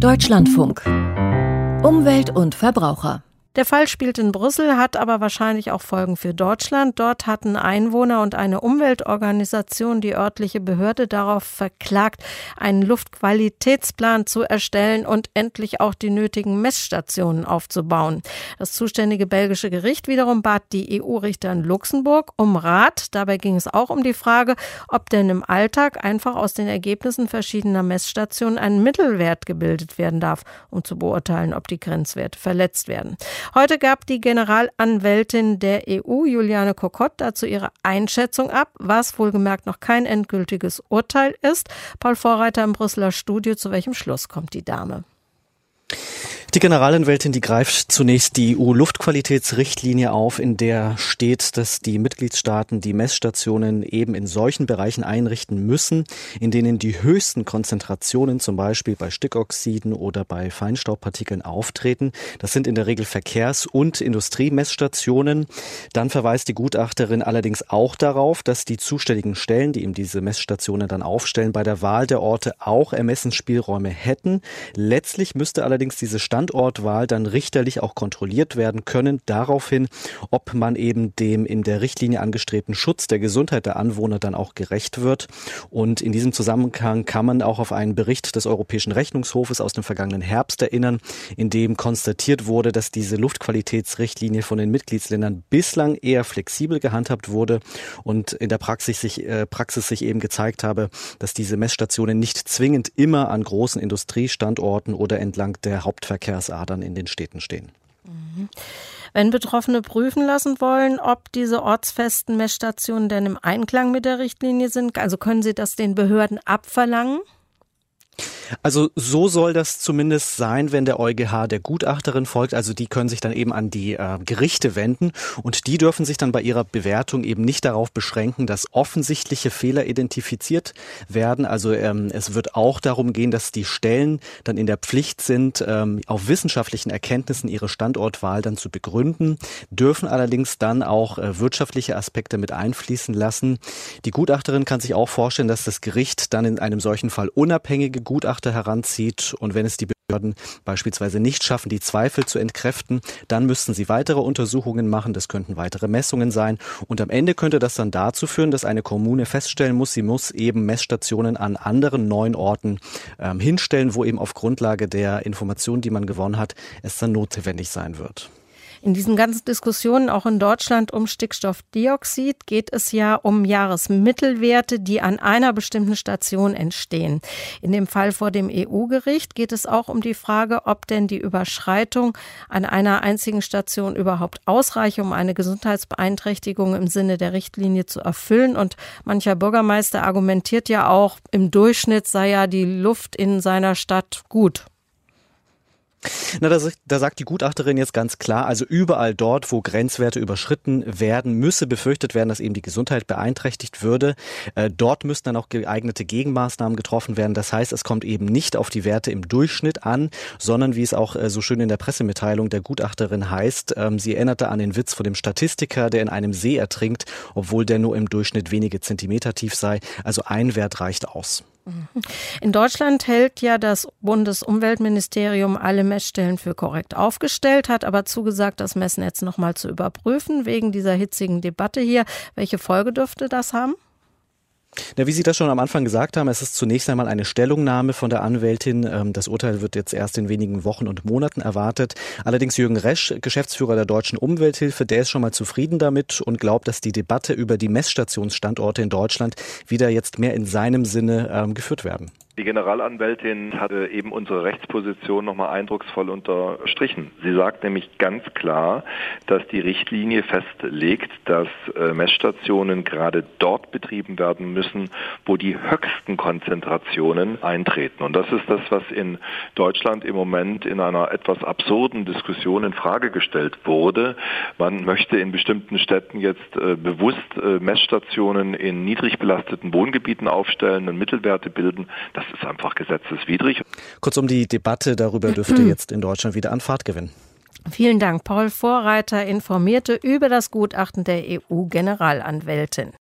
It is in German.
Deutschlandfunk. Umwelt und Verbraucher. Der Fall spielt in Brüssel, hat aber wahrscheinlich auch Folgen für Deutschland. Dort hatten Einwohner und eine Umweltorganisation die örtliche Behörde darauf verklagt, einen Luftqualitätsplan zu erstellen und endlich auch die nötigen Messstationen aufzubauen. Das zuständige belgische Gericht wiederum bat die EU-Richter in Luxemburg um Rat. Dabei ging es auch um die Frage, ob denn im Alltag einfach aus den Ergebnissen verschiedener Messstationen ein Mittelwert gebildet werden darf, um zu beurteilen, ob die Grenzwerte verletzt werden. Heute gab die Generalanwältin der EU, Juliane Cocotte, dazu ihre Einschätzung ab, was wohlgemerkt noch kein endgültiges Urteil ist. Paul Vorreiter im Brüsseler Studio, zu welchem Schluss kommt die Dame? Die Generalanwältin, die greift zunächst die EU-Luftqualitätsrichtlinie auf, in der steht, dass die Mitgliedstaaten die Messstationen eben in solchen Bereichen einrichten müssen, in denen die höchsten Konzentrationen zum Beispiel bei Stickoxiden oder bei Feinstaubpartikeln auftreten. Das sind in der Regel Verkehrs- und Industriemessstationen. Dann verweist die Gutachterin allerdings auch darauf, dass die zuständigen Stellen, die eben diese Messstationen dann aufstellen, bei der Wahl der Orte auch Ermessensspielräume hätten. Letztlich müsste allerdings diese Standortwahl dann richterlich auch kontrolliert werden können, daraufhin, ob man eben dem in der Richtlinie angestrebten Schutz der Gesundheit der Anwohner dann auch gerecht wird. Und in diesem Zusammenhang kann man auch auf einen Bericht des Europäischen Rechnungshofes aus dem vergangenen Herbst erinnern, in dem konstatiert wurde, dass diese Luftqualitätsrichtlinie von den Mitgliedsländern bislang eher flexibel gehandhabt wurde und in der Praxis sich eben gezeigt habe, dass diese Messstationen nicht zwingend immer an großen Industriestandorten oder entlang der Hauptverkehrsadern in den Städten stehen. Wenn Betroffene prüfen lassen wollen, ob diese ortsfesten Messstationen denn im Einklang mit der Richtlinie sind, also können Sie das den Behörden abverlangen? Also so soll das zumindest sein, wenn der EuGH der Gutachterin folgt. Also die können sich dann eben an die Gerichte wenden und die dürfen sich dann bei ihrer Bewertung eben nicht darauf beschränken, dass offensichtliche Fehler identifiziert werden. Also es wird auch darum gehen, dass die Stellen dann in der Pflicht sind, auf wissenschaftlichen Erkenntnissen ihre Standortwahl dann zu begründen, dürfen allerdings dann auch wirtschaftliche Aspekte mit einfließen lassen. Die Gutachterin kann sich auch vorstellen, dass das Gericht dann in einem solchen Fall unabhängige Gutachter heranzieht und wenn es die Behörden beispielsweise nicht schaffen, die Zweifel zu entkräften, dann müssten sie weitere Untersuchungen machen, das könnten weitere Messungen sein und am Ende könnte das dann dazu führen, dass eine Kommune feststellen muss, sie muss eben Messstationen an anderen neuen Orten hinstellen, wo eben auf Grundlage der Informationen, die man gewonnen hat, es dann notwendig sein wird. In diesen ganzen Diskussionen, auch in Deutschland um Stickstoffdioxid, geht es ja um Jahresmittelwerte, die an einer bestimmten Station entstehen. In dem Fall vor dem EU-Gericht geht es auch um die Frage, ob denn die Überschreitung an einer einzigen Station überhaupt ausreiche, um eine Gesundheitsbeeinträchtigung im Sinne der Richtlinie zu erfüllen. Und mancher Bürgermeister argumentiert ja auch, im Durchschnitt sei ja die Luft in seiner Stadt gut. Na, da sagt die Gutachterin jetzt ganz klar, also überall dort, wo Grenzwerte überschritten werden, müsse befürchtet werden, dass eben die Gesundheit beeinträchtigt würde. Dort müssten dann auch geeignete Gegenmaßnahmen getroffen werden. Das heißt, es kommt eben nicht auf die Werte im Durchschnitt an, sondern wie es auch so schön in der Pressemitteilung der Gutachterin heißt, sie erinnerte an den Witz von dem Statistiker, der in einem See ertrinkt, obwohl der nur im Durchschnitt wenige Zentimeter tief sei. Also ein Wert reicht aus. In Deutschland hält ja das Bundesumweltministerium alle Messstellen für korrekt aufgestellt, hat aber zugesagt, das Messnetz nochmal zu überprüfen, wegen dieser hitzigen Debatte hier. Welche Folge dürfte das haben? Na, wie Sie das schon am Anfang gesagt haben, es ist zunächst einmal eine Stellungnahme von der Anwältin. Das Urteil wird jetzt erst in wenigen Wochen und Monaten erwartet. Allerdings Jürgen Resch, Geschäftsführer der Deutschen Umwelthilfe, der ist schon mal zufrieden damit und glaubt, dass die Debatte über die Messstationsstandorte in Deutschland wieder jetzt mehr in seinem Sinne geführt werden. Die Generalanwältin hatte eben unsere Rechtsposition nochmal eindrucksvoll unterstrichen. Sie sagt nämlich ganz klar, dass die Richtlinie festlegt, dass Messstationen gerade dort betrieben werden müssen, wo die höchsten Konzentrationen eintreten. Und das ist das, was in Deutschland im Moment in einer etwas absurden Diskussion in Frage gestellt wurde. Man möchte in bestimmten Städten jetzt bewusst Messstationen in niedrig belasteten Wohngebieten aufstellen und Mittelwerte bilden. Das ist einfach gesetzeswidrig. Kurzum, die Debatte darüber dürfte jetzt in Deutschland wieder an Fahrt gewinnen. Vielen Dank. Paul Vorreiter informierte über das Gutachten der EU-Generalanwältin.